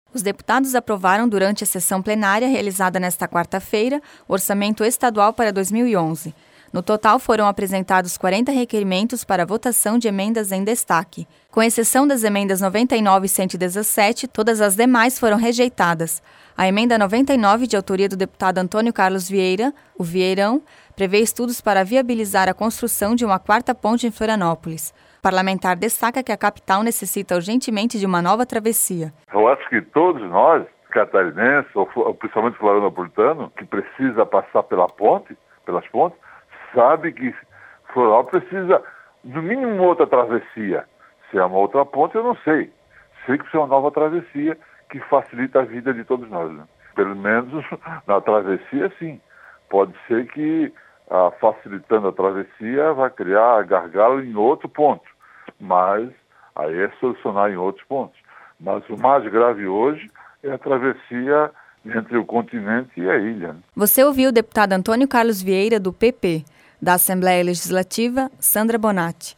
Os deputados aprovaram durante a sessão plenária realizada nesta quarta-feira o orçamento estadual para 2011. No total, foram apresentados 40 requerimentos para votação de emendas em destaque. Com exceção das emendas 99 e 117, todas as demais foram rejeitadas. A emenda 99, de autoria do deputado Antônio Carlos Vieira, o Vieirão, prevê estudos para viabilizar a construção de uma quarta ponte em Florianópolis. O parlamentar destaca que a capital necessita urgentemente de uma nova travessia. Eu acho que todos nós, catarinenses, ou principalmente florianopolitano, que precisa passar pelas pontes, sabe que Florianópolis precisa, no mínimo, outra travessia. Se é uma outra ponte, eu não sei. Sei que isso é uma nova travessia que facilita a vida de todos nós, né? Pelo menos na travessia, sim. Pode ser que, facilitando a travessia, vai criar gargalo em outro ponto. Mas aí é solucionar em outros pontos. Mas o mais grave hoje é a travessia entre o continente e a ilha. Você ouviu o deputado Antônio Carlos Vieira, do PP. Da Assembleia Legislativa, Sandra Bonatti.